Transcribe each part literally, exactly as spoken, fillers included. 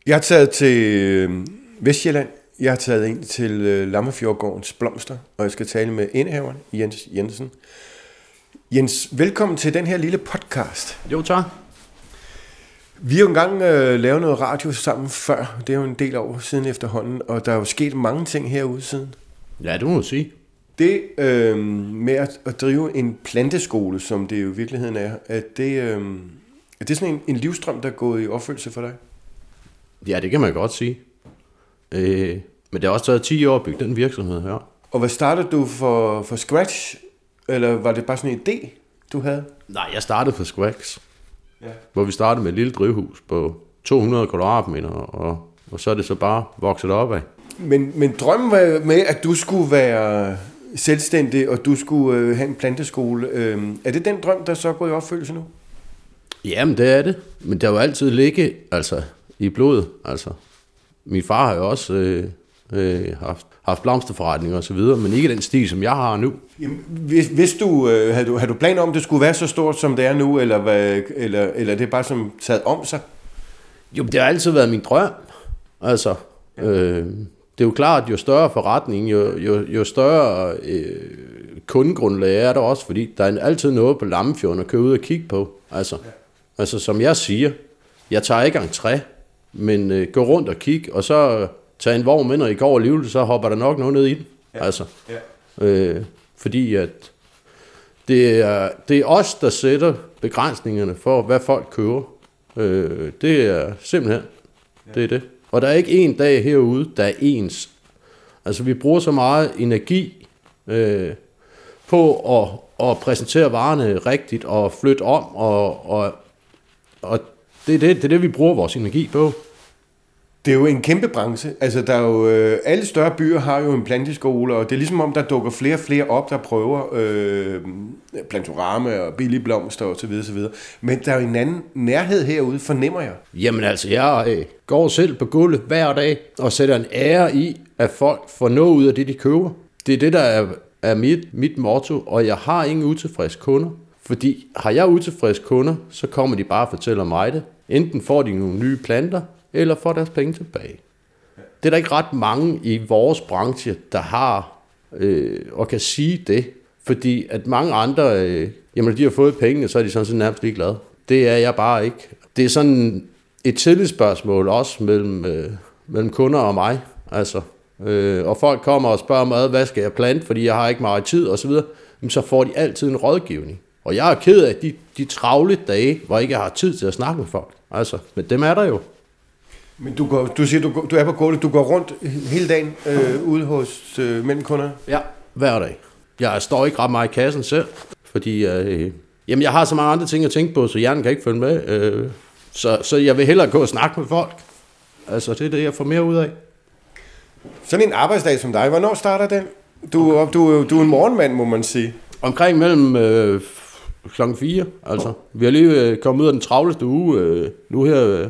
Jeg har taget til Vestjylland. Jeg har taget ind til Lammefjordgårdens Blomster, og jeg skal tale med indehaveren, Jens Jensen. Jens, velkommen til den her lille podcast. Jo, tak. Vi har jo engang øh, lavet noget radio sammen før. Det er jo en del år siden efterhånden, og der er jo sket mange ting herude siden. Ja, det må du sige. Det øh, med at, at drive en planteskole, som det jo i virkeligheden er, er det, øh, er det sådan en, en livsstrøm, der er gået i opfyldelse for dig? Ja, det kan man godt sige. Øh, men det har også taget ti år at bygge den virksomhed her. Og hvad startede du for, for scratch? Eller var det bare sådan en idé, du havde? Nej, jeg startede for scratch. Ja. Hvor vi startede med et lille drivhus på to hundrede kvadratmeter, og, og så er det så bare vokset op af. Men, men drømmen var med, at du skulle være selvstændig, og du skulle øh, have en planteskole. Øh, er det den drøm, der så går i opfyldelse nu? Jamen, det er det. Men det har jo altid ligget altså, i blodet. Altså. Min far har jo også øh, øh, haft, haft blomsterforretninger og så videre, men ikke den stil, som jeg har nu. Jamen, hvis, hvis du, øh, havde du, havde du planer om, at det skulle være så stort, som det er nu, eller, hvad, eller, eller det er bare som taget om sig? Jo, det har altid været min drøm. Altså, ja. øh, det er jo klart, at jo større forretning, jo, jo, jo større øh, kundegrundlag er der også, fordi der er altid noget på Lammefjorden at køre ud og kigge på. Altså, ja. altså som jeg siger, jeg tager ikke entré, men øh, gå rundt og kigge, og så tage en vogn med, når I går alligevel, så hopper der nok noget ned i den. Ja. Altså, ja. øh, fordi at det er, det er os, der sætter begrænsningerne for, hvad folk køber. Øh, det er simpelthen, ja. det er det. Og der er ikke en dag herude, der er ens. Altså, vi bruger så meget energi øh, på at, at præsentere varerne rigtigt og flytte om, og, og, og det, er det, det er det, vi bruger vores energi på. Det er jo en kæmpe branche. Altså, der er jo, øh, alle større byer har jo en planteskole, og det er ligesom om, der dukker flere og flere op, der prøver øh, plantorama og billige blomster og så videre, så videre. Men der er jo en anden nærhed herude, fornemmer jeg. Jamen altså, jeg øh, går selv på gulvet hver dag og sætter en ære i, at folk får noget ud af det, de køber. Det er det, der er, er mit, mit motto, og jeg har ingen utilfredse kunder. Fordi har jeg utilfredse kunder, så kommer de bare og fortæller mig det. Enten får de nogle nye planter, eller får deres penge tilbage. Det er der ikke ret mange i vores branche, der har øh, og kan sige det, fordi at mange andre, øh, jamen de har fået pengene, så er de sådan set nærmest ligeglade. Det er jeg bare ikke. Det er sådan et tillidsspørgsmål også mellem, øh, mellem kunder og mig, altså. Øh, og folk kommer og spørger mig, hvad skal jeg plante, fordi jeg har ikke meget tid og så videre, jamen, så får de altid en rådgivning. Og jeg er ked af de, de travle dage, hvor jeg ikke har tid til at snakke med folk. Altså, men dem er der jo. Men du, går, du siger, du, du er på gulvet, du går rundt hele dagen øh, ude hos øh, mellem kunder? Ja, hver dag. Jeg står ikke ret meget i kassen selv, fordi øh, jamen, jeg har så mange andre ting at tænke på, så hjernen kan ikke følge med. Øh, så, så jeg vil hellere gå og snakke med folk. Altså, det er det, jeg får mere ud af. Sådan en arbejdsdag som dig, hvornår starter den? Du, okay. du, du er en morgenmand, må man sige. Omkring mellem øh, klokken fire, altså. Vi har lige øh, kommet ud af den travleste uge øh, nu her. Øh,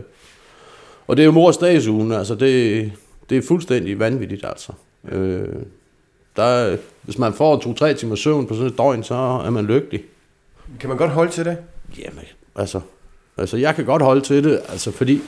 Og det er jo mors dagsugen, altså det, det er fuldstændig vanvittigt, altså. Øh, der, hvis man får to-tre timer søvn på sådan et døgn, så er man lykkelig. Kan man godt holde til det? Jamen, altså, altså jeg kan godt holde til det, altså fordi,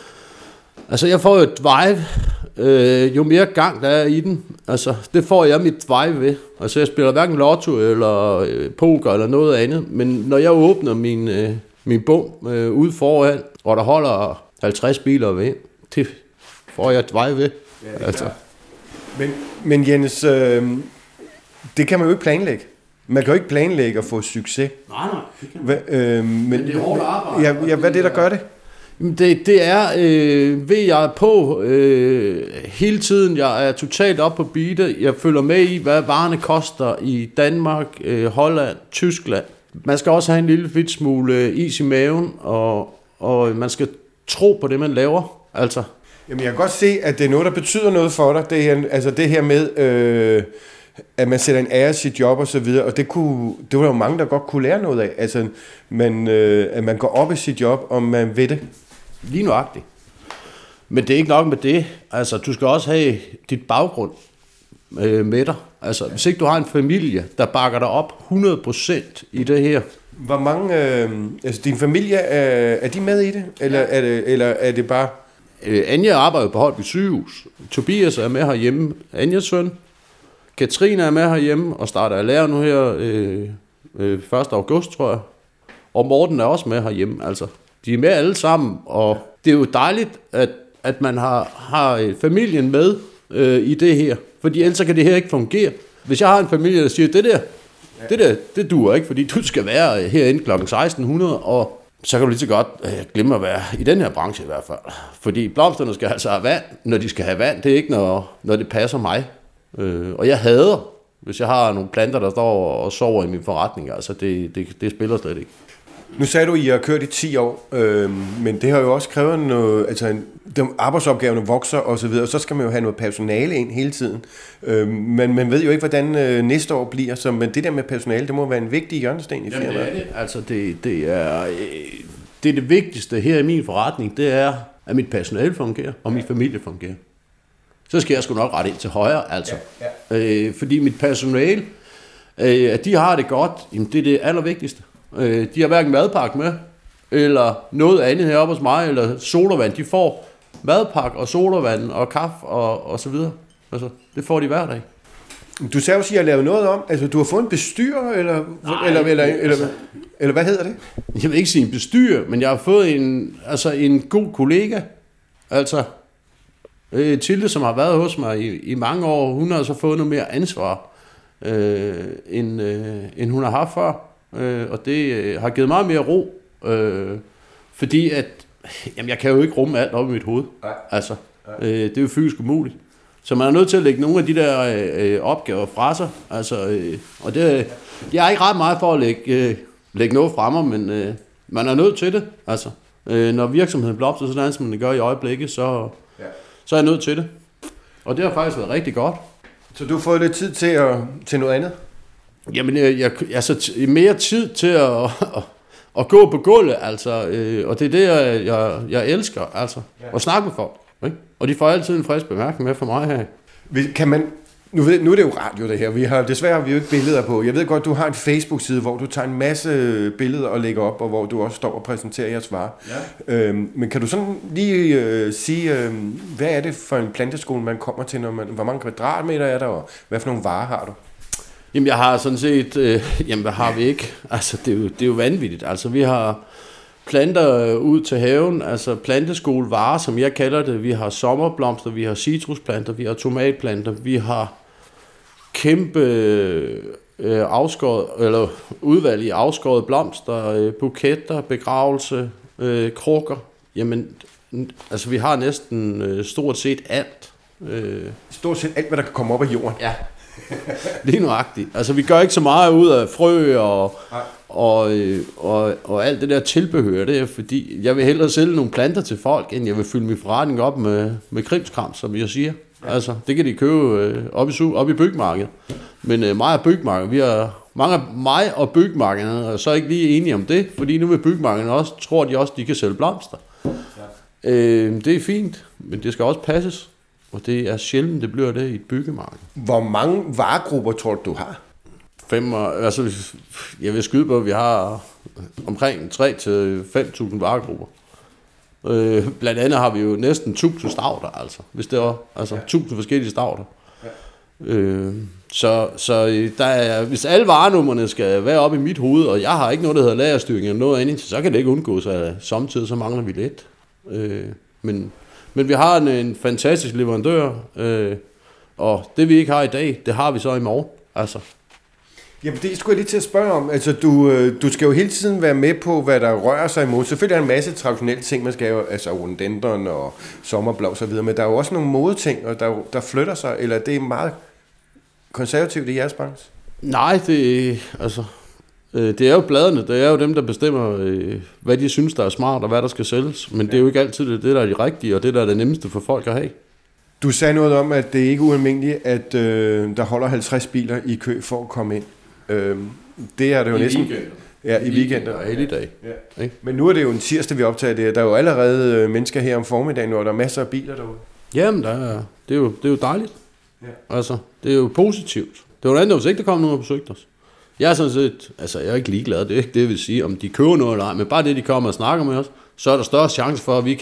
altså jeg får jo et drive, øh, jo mere gang der er i den, altså det får jeg mit drive ved. Altså jeg spiller hverken lotto eller øh, poker eller noget andet, men når jeg åbner min, øh, min bum øh, ude foran, og der holder halvtreds biler ved, det får jeg et vej ved. Ja, altså. men, men Jens, øh, det kan man jo ikke planlægge. Man kan jo ikke planlægge at få succes. Nej, nej. Det kan Hva, øh, men, men det er hårdt arbejde. Ja, ja, hvad er det, der gør det? Det, det er, øh, ved jeg er på øh, hele tiden. Jeg er totalt op på beatet. Jeg følger med i, hvad varerne koster i Danmark, øh, Holland, Tyskland. Man skal også have en lille fit smule is i maven, og, og man skal tro på det, man laver, altså. Jamen, jeg kan godt se, at det er noget, der betyder noget for dig. Det her, altså det her med, øh, at man sætter en ære i sit job og så videre, og det, kunne, det var jo mange, der godt kunne lære noget af. Altså, man, øh, at man går op i sit job, og man ved det. Lige nøjagtigt. Men det er ikke nok med det. Altså, du skal også have dit baggrund øh, med dig. Altså, hvis ikke du har en familie, der bakker dig op hundrede procent i det her. Hvor mange, øh, altså din familie, er, er de med i det? Eller, ja. er det, eller er det bare... øh, Anja arbejder på Holbæk sygehus. Tobias er med herhjemme, Anjas søn. Katrine er med herhjemme og starter at lære nu her øh, øh, første august, tror jeg. Og Morten er også med herhjemme. Altså, de er med alle sammen, og det er jo dejligt, at, at man har, har familien med øh, i det her. Fordi ellers kan det her ikke fungere. Hvis jeg har en familie, der siger, det der, det der, det duer ikke, fordi du skal være herinde klokken seksten hundrede, og så kan du lige så godt øh, glemme at være i den her branche i hvert fald. Fordi blomsterne skal altså have vand, når de skal have vand. Det er ikke, når, når det passer mig. Øh, og jeg hader, hvis jeg har nogle planter, der står og sover i min forretning. Altså, det, det, det spiller slet ikke. Nu sagde du, at I har kørt i ti år, øh, men det har jo også krævet noget, altså de arbejdsopgaverne vokser og så videre, og så skal man jo have noget personale ind hele tiden. Øh, men man ved jo ikke, hvordan øh, næste år bliver, så men det der med personale, det må være en vigtig hjørnesten i firmaet. Jamen det er det. Altså det, det, er, øh, det er det vigtigste her i min forretning, det er, at mit personale fungerer, og min familie fungerer. Så skal jeg sgu nok rette ind til højre, altså. Ja, ja. Øh, fordi mit personale, øh, at de har det godt, jamen det er det allervigtigste. Øh, de har hverken madpakke med, eller noget andet heroppe hos mig, eller sodavand. De får madpakke og sodavand og kaffe og, og så videre. Altså, det får de hver dag. Du sagde også, at I har lavet noget om, altså du har fået en bestyrer, eller, Nej, eller, eller, altså, eller, eller hvad hedder det? Jeg vil ikke sige en bestyrer, men jeg har fået en, altså en god kollega, altså øh, Tilde, som har været hos mig i, i mange år. Hun har så fået noget mere ansvar, øh, end, øh, end hun har haft før. Øh, og det øh, har givet meget mere ro, øh, fordi at, jamen jeg kan jo ikke rumme alt op i mit hoved, Nej. altså, øh, det er jo fysisk umuligt, så man er nødt til at lægge nogle af de der øh, opgaver fra sig, altså, øh, og det, jeg er ikke ret meget for at lægge, øh, lægge noget fra mig, men øh, man er nødt til det, altså, øh, når virksomheden blomster sådan, som den gør i øjeblikket, så, ja. så er jeg nødt til det, og det har faktisk været rigtig godt. Så du har fået lidt tid til, at, til noget andet? Jamen, jeg, jeg, altså mere tid til at, at, at gå på gulvet, altså, øh, og det er det, jeg, jeg, jeg elsker, altså, ja. At snakke med folk, ikke? Og de får altid en frisk bemærkning med for mig her. Kan man, nu, ved, nu er det jo radio det her, vi har, desværre har vi jo ikke billeder på. Jeg ved godt, du har en Facebook-side, hvor du tager en masse billeder og lægger op, og hvor du også står og præsenterer jeres varer. Ja. Øhm, men kan du sådan lige øh, sige, øh, hvad er det for en planteskole, man kommer til, når man, hvor mange kvadratmeter er der, og hvad for nogle varer har du? Jamen, jeg har sådan set, øh, jamen, hvad har vi ikke? Altså, det er, jo, det er jo vanvittigt. Altså, vi har planter ud til haven, altså planteskolevarer, som jeg kalder det. Vi har sommerblomster, vi har citrusplanter, vi har tomatplanter, vi har kæmpe øh, afskåret, eller udvalg i afskåret blomster, øh, buketter, begravelse, øh, krukker. Jamen, altså, vi har næsten øh, stort set alt. Øh. Stort set alt, hvad der kan komme op af jorden? Ja. Lige nuagtigt. Altså, vi gør ikke så meget ud af frø og, og, og, og alt det der tilbehør. Det er fordi, jeg vil hellere sælge nogle planter til folk, end jeg vil fylde min forretning op med, med krimskram, som jeg siger. Ja. Altså, det kan de købe øh, op, i, op i bygmarkedet. Men øh, mig og bygmarkedet, vi har mange af mig og bygmarkederne er så ikke lige enige om det, fordi nu vil bygmarkederne også, tror de også, de kan sælge blomster. Ja. Øh, det er fint, men det skal også passes. Og det er sjældent, det bliver det i et byggemarked. Hvor mange varegrupper tror du, du har? Fem, altså, jeg vil skyde på, at vi har omkring tre til fem tusind varegrupper. Øh, blandt andet har vi jo næsten tusind stauder, altså. Hvis det var, altså ja. tusind forskellige stauder. Ja. Øh, så så der er, hvis alle varenummerne skal være oppe i mit hoved, og jeg har ikke noget, der hedder lagerstyring eller noget andet, så kan det ikke undgås, at samtidig så mangler vi lidt. Øh, men... Men vi har en, en fantastisk leverandør, øh, og det vi ikke har i dag, det har vi så i morgen. Altså. Jamen det skulle jeg lige til at spørge om. Altså du, du skal jo hele tiden være med på, hvad der rører sig imod. Selvfølgelig er der en masse traditionelle ting, man skal jo, altså rhododendron og sommerblom og så videre, men der er jo også nogle modeting, og der, der flytter sig, eller det er meget konservativt i jeres branche? Nej, det er, altså, det er jo bladene, det er jo dem, der bestemmer, hvad de synes, der er smart, og hvad der skal sælges. Men det er jo ikke altid det, der er det rigtige, og det, der er det nemmeste for folk at have. Du sagde noget om, at det ikke er ualmindeligt, at øh, der holder halvtreds biler i kø for at komme ind. Øh, det er det jo I næsten... Weekender. Ja, i weekender. Og hele dag. Ja. Men nu er det jo en tirsdag, vi optager det. Der er jo allerede øh, mennesker her om formiddagen, og der er masser af biler derude. Jamen, der er, det, er jo, det er jo dejligt. Ja. Altså, det er jo positivt. Det var noget andet, hvis ikke der kom nogen og besøgte os. Jeg er sådan set, altså jeg er ikke ligeglad, det er ikke det, jeg vil sige, om de køber noget eller ej, men bare det, de kommer og snakker med os, så er der større chance for, at vi kan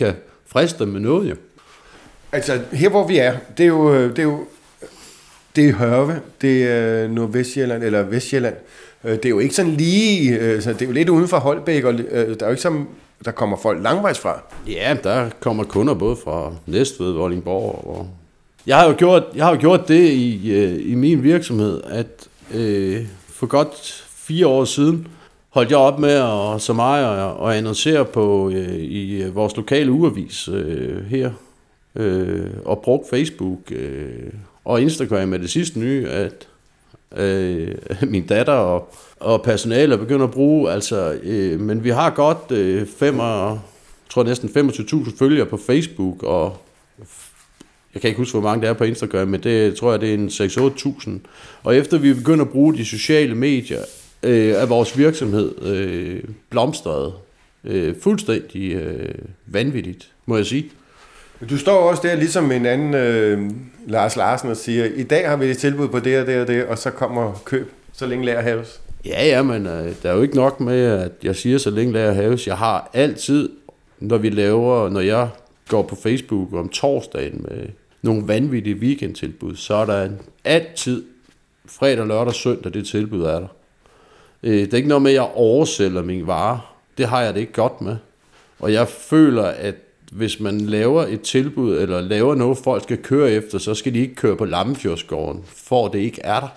friste dem med noget, jo. Altså, her hvor vi er, det er jo, det er jo det er Hørve, det er Nordvestjylland, eller Vestjylland. Det er jo ikke sådan lige, altså, det er jo lidt uden for Holbæk, og der er jo ikke sådan, der kommer folk langvejs fra. Ja, der kommer kunder både fra Næstved, Vordingborg. Og jeg har jo gjort, jeg har jo gjort det i, i min virksomhed, at øh, for godt fire år siden holdt jeg op med at, som ejer og annoncere på øh, i vores lokale ugeavis øh, her, øh, og brugte Facebook øh, og Instagram med det sidste nye, at øh, min datter og, og personaler begynder at bruge, altså, øh, men vi har godt øh, fem, jeg tror næsten femogtyve tusind følgere på Facebook, og jeg kan ikke huske, hvor mange der er på Instagram, men det tror jeg, det er en seks otte tusind. Og efter vi begynder at bruge de sociale medier, øh, af vores virksomhed øh, blomstrede øh, fuldstændig øh, vanvittigt, må jeg sige. Du står også der ligesom en anden øh, Lars Larsen og siger, i dag har vi et tilbud på det og det og det, og så kommer køb, så længe lærer haves. Ja, ja, men øh, der er jo ikke nok med, at jeg siger, så længe lærer haves. Jeg har altid, når vi laver, når jeg går på Facebook om torsdagen med nogle vanvittige weekendtilbud, så er der altid fredag, lørdag, søndag, det tilbud er der. Øh, det er ikke noget med, at jeg oversælger mine varer. Det har jeg det ikke godt med. Og jeg føler, at hvis man laver et tilbud, eller laver noget, folk skal køre efter, så skal de ikke køre på Lammefjordsgården, for det ikke er der.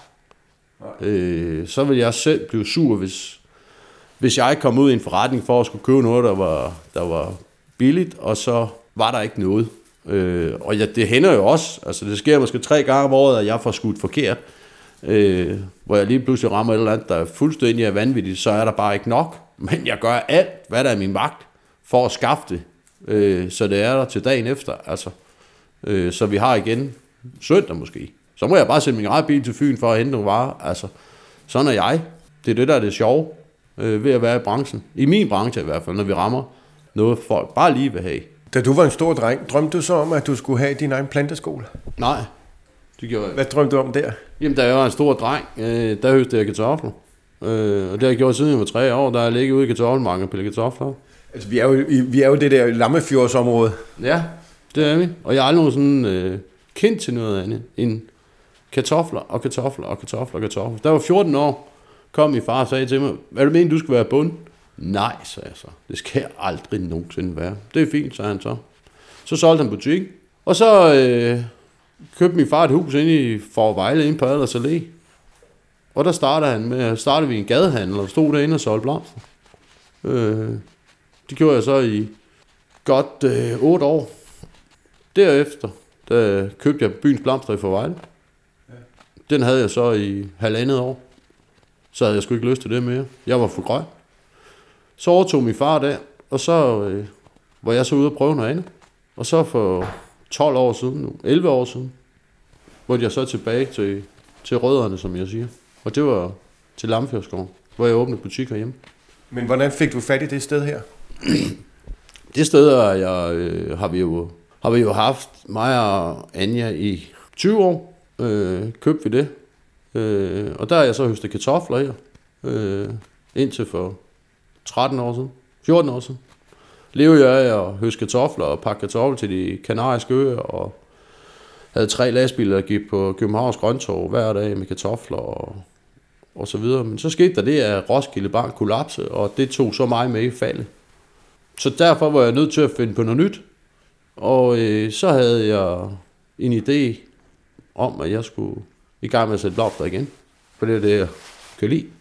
Øh, så vil jeg selv blive sur, hvis, hvis jeg kom ud i en forretning for at skulle købe noget, der var, der var billigt, og så var der ikke noget. Øh, og ja, det hænder jo også, altså det sker måske tre gange om året, at jeg får skudt forkert, øh, hvor jeg lige pludselig rammer et eller andet, der er fuldstændig er vanvittigt, så er der bare ikke nok. Men jeg gør alt, hvad der er min magt, for at skaffe det, øh, så det er der til dagen efter, altså. Øh, så vi har igen søndag måske. Så må jeg bare sætte min eget bil til Fyn for at hente nogle varer, altså. Sådan er jeg. Det er det, der er det sjove øh, ved at være i branchen. I min branche i hvert fald, når vi rammer noget, folk bare lige vil have. Da du var en stor dreng, drømte du så om, at du skulle have din egen planteskole? Nej, det gjorde jeg. Hvad drømte du om der? Jamen, da jeg var en stor dreng, øh, der høstede jeg kartofler. Øh, og det har jeg gjort siden jeg var tre år, der er jeg ligget ude i kartoffelmarken og pillet kartofler. Altså, vi er jo, vi er jo det der Lammefjordsområde. Ja, det er vi. Og jeg har aldrig sådan øh, kendt til noget andet end kartofler og kartofler og kartofler og kartofler. Der var fjorten år, kom min far og sagde til mig, hvad du mener, du skal være bund? Nej, sagde jeg så. Det skal jeg aldrig nogensinde være. Det er fint, sagde han så. Så solgte han butik. Og så øh, købte min far et hus inde i Forvejle, inde på Adlers Allé. Og der startede han med, startede vi en gadehandel, og stod derinde og solgte blomster. Øh, det gjorde jeg så i godt øh, otte år. Derefter, der købte jeg byens blomster i Forvejle. Den havde jeg så i halvandet år. Så havde jeg sgu ikke lyst til det mere. Jeg var for grøn. Så overtog min far der, og så øh, var jeg så ude og prøve noget andet. Og så for tolv år siden, nu, elleve år siden, måtte jeg så tilbage til, til rødderne, som jeg siger. Og det var til Lammefjordsgården, hvor jeg åbnede butik herhjemme. Men hvordan fik du fat i det sted her? Det sted er jeg, øh, har, vi jo, har vi jo haft, mig og Anja, i tyve år. Øh, købte vi det. Øh, og der er jeg så høstet kartofler her. Øh, indtil for tretten år siden. fjorten år siden. Levede jeg af at høste kartofler og pakke kartofler til de kanariske øer. Og havde tre lastbiler, der gik på Københavns Grøntorv hver dag med kartofler og, og så videre. Men så skete der det, at Roskilde Bank kollapsede, og det tog så meget med i faldet. Så derfor var jeg nødt til at finde på noget nyt. Og øh, så havde jeg en idé om, at jeg skulle i gang med at sætte blomster igen. For det er det, jeg kan lide.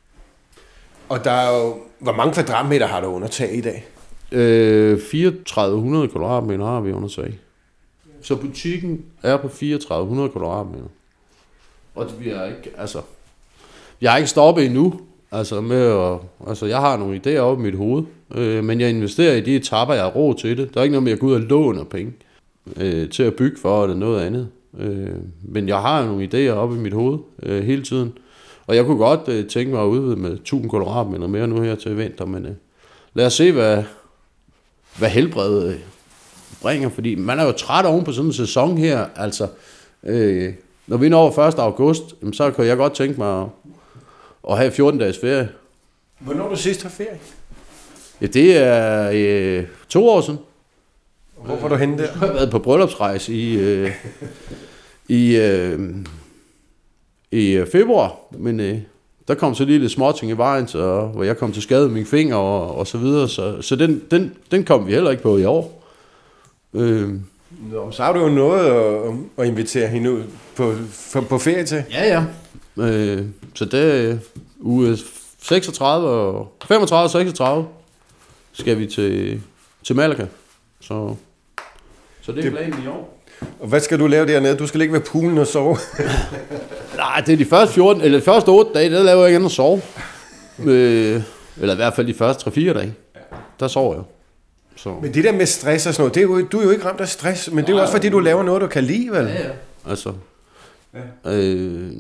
Og der er jo, hvor mange kvadratmeter har du under tag i dag? Øh, fireogtredive hundrede kvadratmeter har vi under tag. Så butikken er på fireogtredive hundrede kvadratmeter. Og det bliver ikke, altså, jeg har ikke stoppet endnu, altså med at, altså jeg har nogle idéer oppe i mit hoved, øh, men jeg investerer i de etapper, jeg har råd til det. Der er ikke noget med, at jeg går ud og låner penge øh, til at bygge for, eller noget andet. Øh, men jeg har nogle idéer oppe i mit hoved øh, hele tiden. Og jeg kunne godt øh, tænke mig at udvide med tusind kvadratmeter mere nu her til vinter, men øh, lad os se, hvad, hvad helbredet øh, bringer, fordi man er jo træt oven på sådan en sæson her, altså øh, når vi når første august, så kan jeg godt tænke mig at, at have fjorten dages ferie. Hvornår du sidst har ferie? Ja, det er øh, to år siden. Hvor var du henne der? Jeg har været på bryllupsrejse i, øh, i, øh, i februar, men øh, der kom så lige lidt småting i vejen, så, hvor jeg kom til skade med mine fingre og, og så videre, så, så den, den, den kom vi heller ikke på i år. Øh, Nå, så har du jo noget at, at invitere hende ud på, på, på ferie til. Ja, ja. Øh, så det er uge seksogtredive og femogtredive og seksogtredive skal vi til, til Malaga. Så, så det er planen i år. Og hvad skal du lave dernede? Du skal ligge ved poolen og sove. Nej, det er de første fjorten, eller de første otte dage, der laver jeg ikke andet at sove. Øh, eller i hvert fald de første tre fire dage. Der sover jeg. Så. Men det der med stress og sådan noget, det er jo, du er jo ikke ramt af stress, men det er jo også fordi, du laver noget, du kan lide, vel? Ja, ja. Altså, ja. Øh,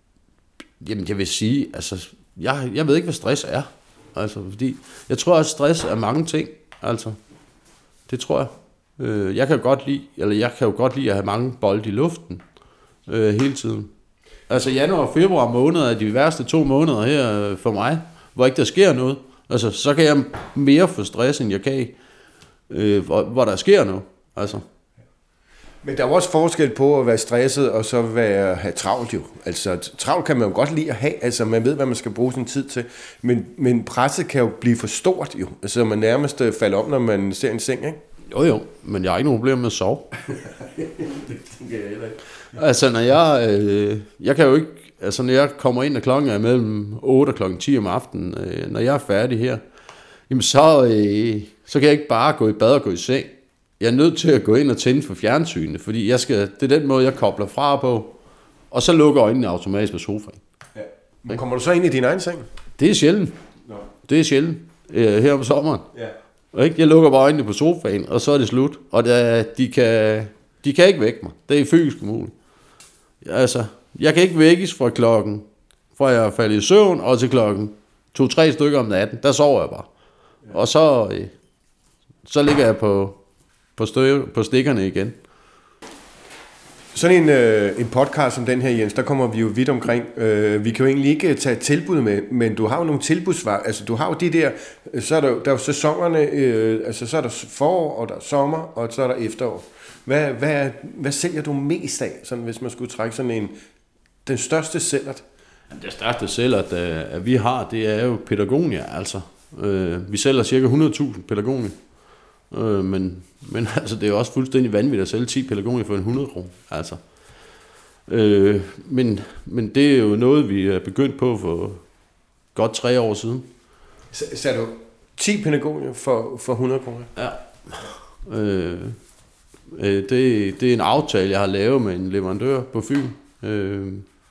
jamen jeg vil sige, altså, jeg, jeg ved ikke, hvad stress er. Altså, fordi, jeg tror, at stress er mange ting. Altså, det tror jeg. Øh, jeg kan jo godt lide, eller jeg kan jo godt lide at have mange bolde i luften øh, hele tiden. Altså januar og februar måneder er de værste to måneder her øh, for mig, hvor ikke der sker noget. Altså, så kan jeg mere få stress, end jeg kan, øh, hvor, hvor der sker noget. Altså. Men der er også forskel på at være stresset og så være, have travlt jo. Altså travlt kan man jo godt lide at have, altså man ved, hvad man skal bruge sin tid til. Men, men presset kan jo blive for stort jo, altså man nærmest falder om, når man ser en seng, ikke? Jo jo, men jeg har ikke nogen problemer med at sove. Det tænker jeg heller ikke. Altså når jeg, øh, jeg kan jo ikke, altså når jeg kommer ind, og klokken er mellem otte og klokken ti om aftenen, øh, når jeg er færdig her, jamen så, øh, så kan jeg ikke bare gå i bad og gå i seng. Jeg er nødt til at gå ind og tænde for fjernsynet, fordi jeg skal, det er den måde, jeg kobler fra på, og så lukker øjnene automatisk på sofaen. Ja. Men kommer du så ind i din egen seng? Det er sjældent. No. Det er sjældent. Øh, her om sommeren. Ja. Jeg lukker bare øjnene på sofaen, og så er det slut. Og der, de, kan, de kan ikke vække mig. Det er fysisk umuligt. Altså, jeg kan ikke vækkes fra klokken, fra jeg er faldet i søvn, og til klokken to-tre stykker om natten. Der sover jeg bare. Ja. Og så, øh, så ligger jeg på, på, stø, på stikkerne igen. Sådan en, øh, en podcast som den her, Jens, der kommer vi jo vidt omkring. Øh, vi kan jo egentlig ikke tage et tilbud med, men du har jo nogle tilbudsvar. Altså du har jo de der, så er der, der er jo sæsonerne, øh, altså så er der forår, og der er sommer, og så er der efterår. Hvad, hvad, hvad sælger du mest af, sådan, hvis man skulle trække sådan en, den største sælgert? Det største sælgert, at vi har, det er jo Patagonia, altså. Øh, vi sælger cirka hundrede tusind Patagonia. Øh, men, men altså, det er jo også fuldstændig vanvittigt at sælge ti Patagonia for en hundrede kroner. Altså. Øh, men, men det er jo noget, vi er begyndt på for godt tre år siden. Så, så er du ti Patagonia for, for hundrede kroner? Ja. Øh, øh, det, det er en aftale, jeg har lavet med en leverandør på Fyn. Øh,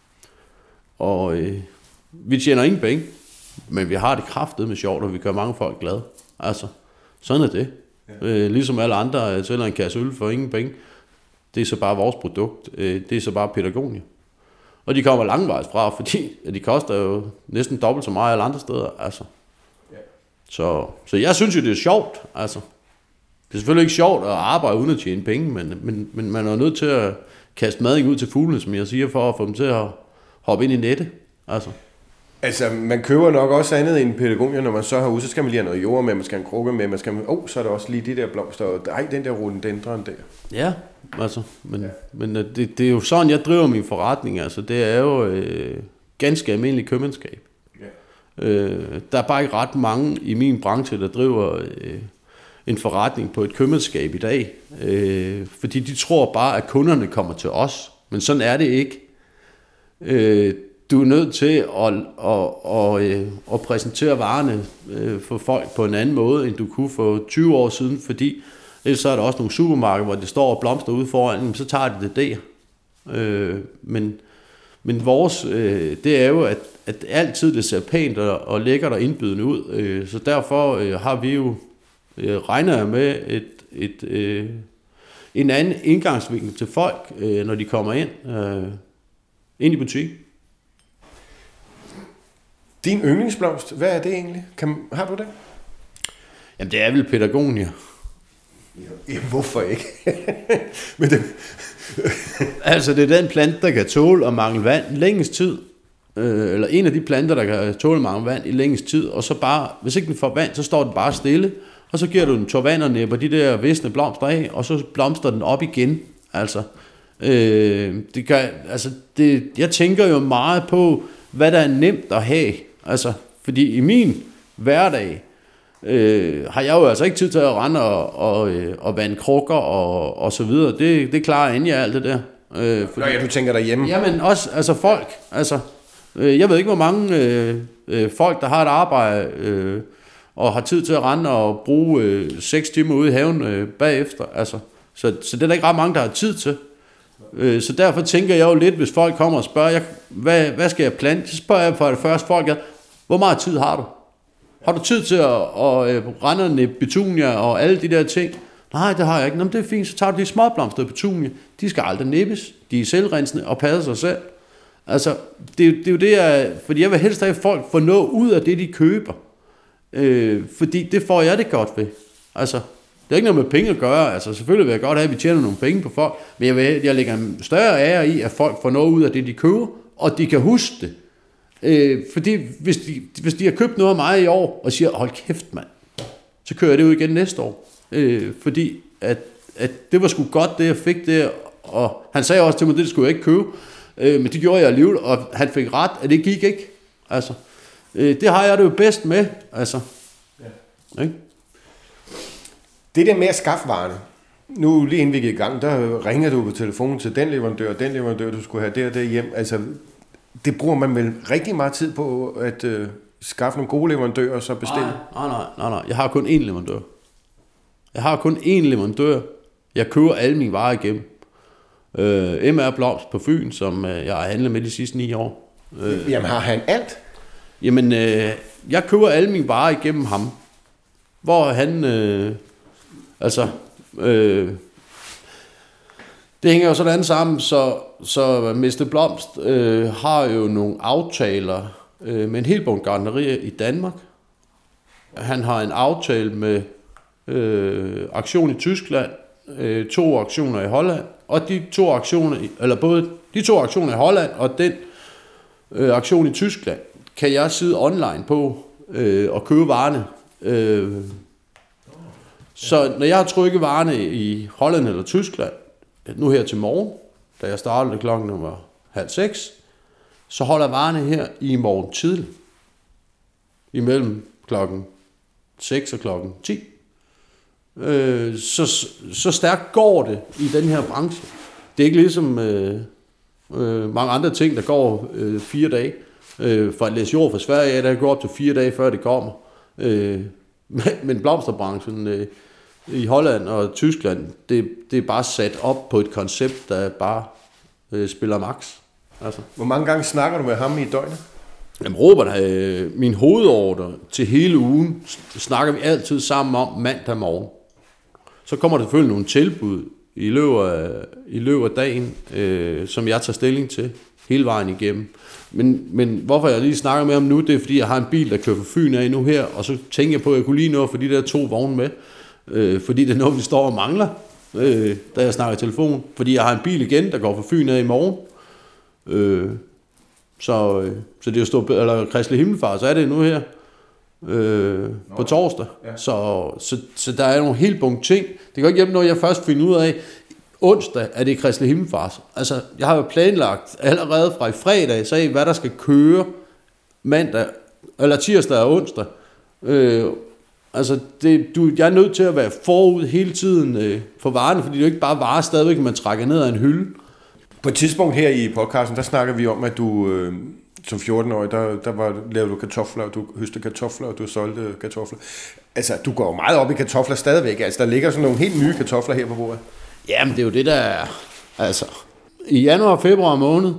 og øh, vi tjener ingen penge, men vi har det kraftedeme sjovt, og vi gør mange folk glade. Altså, sådan er det. Ja. Øh, ligesom alle andre sælger en kasse øl for ingen penge. Det er så bare vores produkt. Øh, det er så bare Patagonia. Og de kommer langvejs fra, fordi de koster jo næsten dobbelt så meget alle andre steder. Altså. Ja. Så, så jeg synes jo, det er sjovt. Altså. Det er selvfølgelig ikke sjovt at arbejde uden at tjene penge, men, men, men man er nødt til at kaste mading ud til fuglene, som jeg siger, for at få dem til at hoppe ind i nettet. Altså. Altså, man køber nok også andet end Patagonia, når man så har ude, så skal man lige have noget jord med, man skal have en krukke med, man skal have, oh, så er der også lige de der blomster, og ej, den der rhododendron der. Ja, altså, men, ja. men det, det er jo sådan, jeg driver min forretning, altså, det er jo øh, ganske almindelig købmandskab. Ja. Øh, der er bare ikke ret mange i min branche, der driver øh, en forretning på et købmandskab i dag, øh, fordi de tror bare, at kunderne kommer til os, men sådan er det ikke. Øh, Du er nødt til at, at, at, at præsentere varerne for folk på en anden måde, end du kunne for tyve år siden, fordi ellers så er der også nogle supermarkeder, hvor det står og blomster ude foran, så tager de det der. Men, men vores, det er jo, at, at altid det ser pænt og, og lækkert og indbydende ud, så derfor har vi jo, regner med et, et, en anden indgangsvinkel til folk, når de kommer ind, ind i butikken. Din yndlingsblomst, hvad er det egentlig? Kan, har du det? Jamen, det er vel Patagonia. Ja, hvorfor ikke? Men det... altså, det er den plante, der kan tåle at mangle vand længst tid. Øh, eller en af de planter, der kan tåle at mangle vand i længst tid. Og så bare, hvis ikke den får vand, så står den bare stille. og så giver du den tår vand og næpper de der visne blomster af, og så blomster den op igen. Altså, øh, det gør, altså det, jeg tænker jo meget på, hvad der er nemt at have. Altså, fordi i min hverdag, øh, har jeg jo altså ikke tid til at rende og, og, og vande krukker og, og så videre. Det, det klarer Anja alt det der. Øh, fordi, Nå ja, du tænker derhjemme. Jamen også, altså folk, altså, øh, jeg ved ikke, hvor mange øh, øh, folk, der har et arbejde, øh, og har tid til at rende og bruge øh, seks timer ude i haven øh, bagefter, altså. Så, så det er der ikke ret mange, der har tid til. Øh, så derfor tænker jeg jo lidt, hvis folk kommer og spørger, jeg, hvad, hvad skal jeg plante? Så spørger jeg for det første folk, jeg, hvor meget tid har du? Har du tid til at, at, at rende og næppe petunia og alle de der ting? Nej, det har jeg ikke. Nå, men det er fint, så tager du de småblomster petunia. De skal aldrig nippes. De er selvrensende og passer sig selv. Altså, det, det er jo det, jeg... Fordi jeg vil helst have, at folk får noget ud af det, de køber. Øh, fordi det får jeg det godt ved. Altså, det er ikke noget med penge at gøre. Altså, selvfølgelig vil jeg godt have, at vi tjener nogle penge på folk. Men jeg, vil, jeg lægger en større ære i, at folk får noget ud af det, de køber. Og de kan huske det. Øh, fordi hvis de, hvis de har købt noget af mig i år, og siger, hold kæft mand, så kører jeg det ud igen næste år. Øh, fordi at, at det var sgu godt, det jeg fik det, og han sagde også til mig, det skulle jeg ikke købe, øh, men det gjorde jeg alligevel, og han fik ret, at det gik ikke. Altså, øh, det har jeg det jo bedst med, altså. Ja. Ikke? Det der med at skaffe varerne, nu lige inden vi gik i gang, der ringer du på telefonen til den leverandør, den leverandør, du skulle have der og der hjem, altså, det bruger man vel rigtig meget tid på, at øh, skaffe nogle gode leverandører, og så bestille? Nej, nej, nej, nej, jeg har kun én leverandør. Jeg har kun én leverandør. Jeg køber alle mine varer igennem. Øh, M R Blomst på Fyn, som øh, jeg har handlet med de sidste ni år. Øh, Jamen har han alt? Jamen, øh, jeg køber alle mine varer igennem ham. Hvor han, øh, altså, øh, det hænger jo sådan sammen, så, så mister Blomst øh, har jo nogle aftaler øh, med en hel bunke gartnerier i Danmark. Han har en aftale med Øh, aktion i Tyskland, øh, to aktioner i Holland, og de to aktioner, eller både de to aktioner i Holland og den øh, aktion i Tyskland, kan jeg sidde online på øh, og købe varerne. Øh, så når jeg har trykket varerne i Holland eller Tyskland, nu her til morgen, da jeg startede klokken nummer halv seks, så holder varerne her i morgen tidlig, imellem klokken seks og klokken ti. Øh, så, så stærkt går det i den her branche. Det er ikke ligesom øh, øh, mange andre ting, der går øh, fire dage. Øh, for at læse jord fra Sverige, der går op til fire dage, før det kommer. Øh, men blomsterbranchen øh, i Holland og Tyskland, det, det er bare sat op på et koncept, der bare øh, spiller max. Altså. Hvor mange gange snakker du med ham i døgnet? Jamen Robert, øh, min hovedordre til hele ugen, snakker vi altid sammen om mandag morgen. Så kommer der selvfølgelig nogle tilbud i løbet af, i løbet af dagen, øh, som jeg tager stilling til hele vejen igennem. Men, men hvorfor jeg lige snakker med ham nu, det er fordi, jeg har en bil, der kører fra Fyn af nu her, og så tænker jeg på, at jeg kunne lige nå for de der to vogne med, øh, fordi det er noget, vi står og mangler, øh, da jeg snakker i telefon. Fordi jeg har en bil igen, der går fra Fyn af i morgen. Øh, så, øh, så det er jo stort, eller Kristelig Himmelfart, så er det nu her. Øh, på torsdag. Ja. Så, så, så der er nogle helt bunke ting. Det kan ikke hjælpe noget, jeg først finder ud af. Onsdag er det Kristelig Himmelfart. Altså, jeg har jo planlagt allerede fra i fredag, så hvad der skal køre mandag, eller tirsdag og onsdag. Øh, altså, det, du, jeg er nødt til at være forud hele tiden øh, for varerne, fordi det er jo ikke bare varer stadigvæk, man trækker ned af en hylde. På et tidspunkt her i podcasten, der snakker vi om, at du... Øh som fjorten-årig, der, der var, lavede du kartofler, og du høstede kartofler, og du solgte kartofler. Altså, du går jo meget op i kartofler stadigvæk. Altså, der ligger sådan nogle helt nye kartofler her på bordet. Jamen, det er jo det, der er... Altså, i januar og februar måned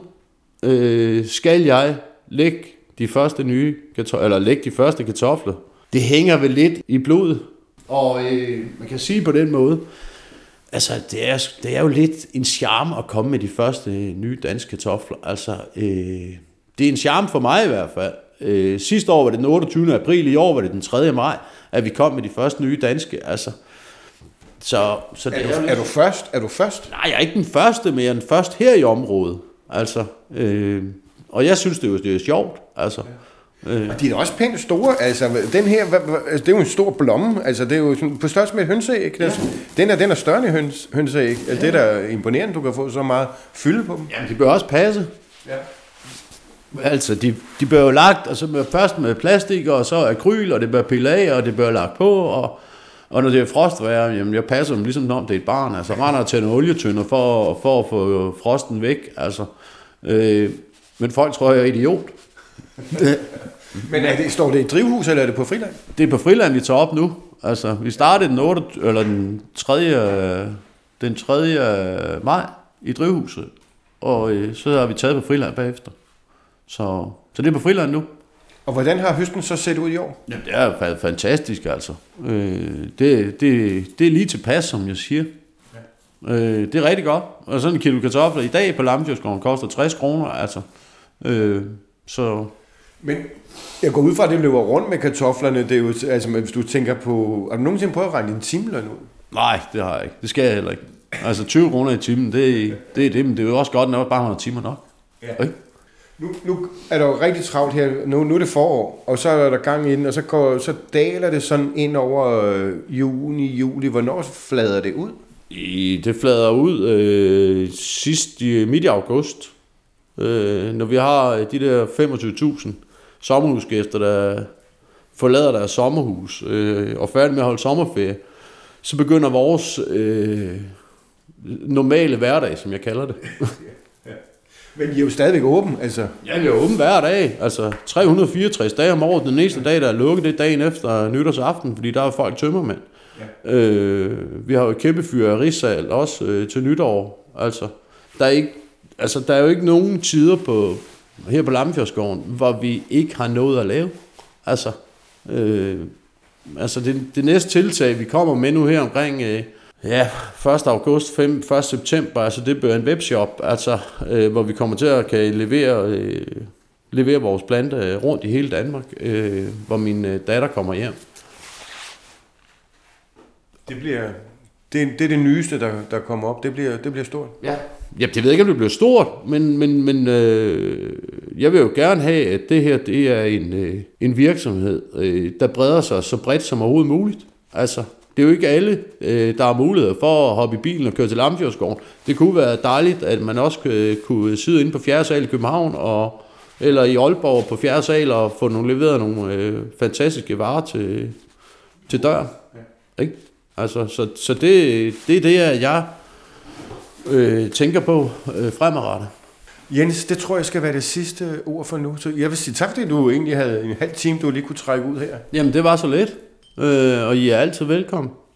øh, skal jeg lægge de første nye kartofler, eller lægge de første kartofler. Det hænger vel lidt i blodet. Og øh, man kan sige på den måde, altså, det er, det er jo lidt en charme at komme med de første nye danske kartofler. Altså, øh, det er en charme for mig i hvert fald. Øh, sidste år var det den otteogtyvende april, i år var det den tredje maj, at vi kom med de første nye danske. Altså, så, så det er, du, er, er du først? Er du først? Nej, jeg er ikke den første, men jeg er den første her i området. Altså, øh, og jeg synes, det er, det er sjovt. Altså, Øh. Og de er også pænt store, altså den her, altså, det er jo en stor blomme, altså det er jo sådan, på størrelse med et hønseæg. Ja. Den er, den er større end høns, hønseæg, altså, ja. Det er da imponerende, du kan få så meget fylde på dem. Jamen, de bør også passe. Ja. Altså, de, de bør jo lagt, altså med, først med plastik, og så akryl, og det bør pille af, og det bør lagt på, og, og når det er frostvejr, jamen jeg passer dem ligesom om det er et barn, altså render og tænder olietønder for, for at få frosten væk, altså. Øh, men folk tror, jeg er idiot. Men er det, står det i drivhus, eller er det på friland? Det er på friland, vi tager op nu. Altså, vi startede den otte eller den tredje den tredje maj i drivhuset, og øh, så har vi taget på friland bagefter. Så, så det er på friland nu. Og hvordan har høsten så set ud i år? Jamen, det er fantastisk, altså. Øh, det, det, det er lige tilpas, som jeg siger. Ja. Øh, det er rigtig godt. Og sådan en kilo kartofler i dag på Lamfjordsgården koster tres kroner, altså. Øh, så... Men jeg går ud fra, at det løber rundt med kartoflerne. Det er jo, altså, hvis du tænker på... Har du nogensinde prøvet at regne en timeløn ud? Nej, det har jeg ikke. Det skal jeg heller ikke. Altså tyve kroner i timen, det, det er det, men det er jo også godt, når bare har timer nok. Ja. Nu, nu er der jo rigtig travlt her. Nu, nu er det forår, og så er der gang i den, og så, går, så daler det sådan ind over øh, juni, juli. Hvornår flader det ud? I, det flader ud øh, sidst i midt i august. Øh, når vi har de der femogtyve tusind sommerhusgæster, der forlader deres sommerhus øh, og færdig med at holde sommerferie, så begynder vores øh, normale hverdag, som jeg kalder det. Ja. Men I er jo stadigvæk åben, altså? Ja, vi er åben hver dag, altså tre hundrede og fireogtres dage om året. Den næste dag, der er lukket, det er dagen efter nytårsaften, fordi der er folk tømmermænd. Ja. Øh, vi har jo et kæmpe fyrværkerisal også øh, til nytår, altså der er ikke Altså, der er jo ikke nogen tider på, her på Lamfjordsgården, hvor vi ikke har noget at lave. Altså, øh, altså det, det næste tiltag, vi kommer med nu her omkring øh, ja, første august, første september, altså det bliver en webshop, altså, øh, hvor vi kommer til at kan levere, øh, levere vores planter rundt i hele Danmark, øh, hvor min øh, datter kommer hjem. Det bliver... Det, det er det nyeste, der, der kommer op. Det bliver, det bliver stort. Ja. Ja, jeg ved ikke, om det bliver stort, men, men, men øh, jeg vil jo gerne have, at det her det er en, øh, en virksomhed, øh, der breder sig så bredt som overhovedet muligt. Altså, det er jo ikke alle, øh, der har mulighed for at hoppe i bilen og køre til Lamfjordsgården. Det kunne være dejligt, at man også kunne, kunne sidde inde på fjerde sal i København, og, eller i Aalborg på fjerde sal, og få nogle, leveret nogle øh, fantastiske varer til, til døren. Ja. Ikke? Altså, så, så det, det er det, jeg øh, tænker på øh, fremadrettet. Jens, det tror jeg skal være det sidste ord for nu. Så jeg vil sige tak, fordi du egentlig havde en halv time, du lige kunne trække ud her. Jamen, det var så let, øh, og I er altid velkommen.